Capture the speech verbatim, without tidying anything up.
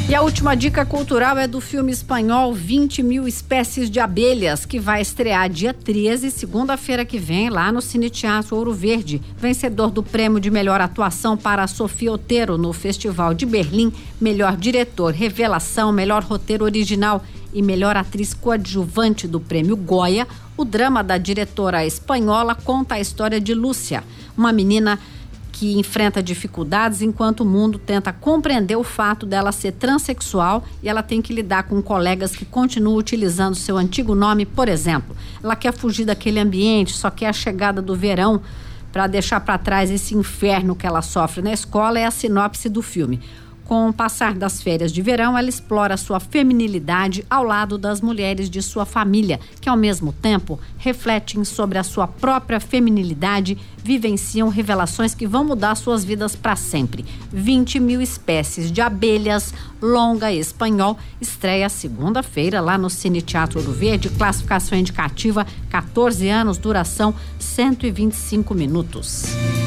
E a última dica cultural é do filme espanhol vinte mil Espécies de Abelhas, que vai estrear dia treze, segunda-feira que vem, lá no Cine Teatro Ouro Verde. Vencedor do prêmio de melhor atuação para a Sofia Otero no Festival de Berlim, melhor diretor, revelação, melhor roteiro original e melhor atriz coadjuvante do prêmio Goya. O drama da diretora espanhola conta a história de Lúcia, uma menina que enfrenta dificuldades enquanto o mundo tenta compreender o fato dela ser transexual e ela tem que lidar com colegas que continuam utilizando seu antigo nome, por exemplo. Ela quer fugir daquele ambiente, só quer a chegada do verão para deixar para trás esse inferno que ela sofre na escola. É a sinopse do filme. Com o passar das férias de verão, ela explora sua feminilidade ao lado das mulheres de sua família, que ao mesmo tempo refletem sobre a sua própria feminilidade, vivenciam revelações que vão mudar suas vidas para sempre. vinte mil Espécies de Abelhas, longa espanhol, estreia segunda-feira lá no Cine Teatro Ouro Verde, classificação indicativa quatorze anos, duração cento e vinte e cinco minutos.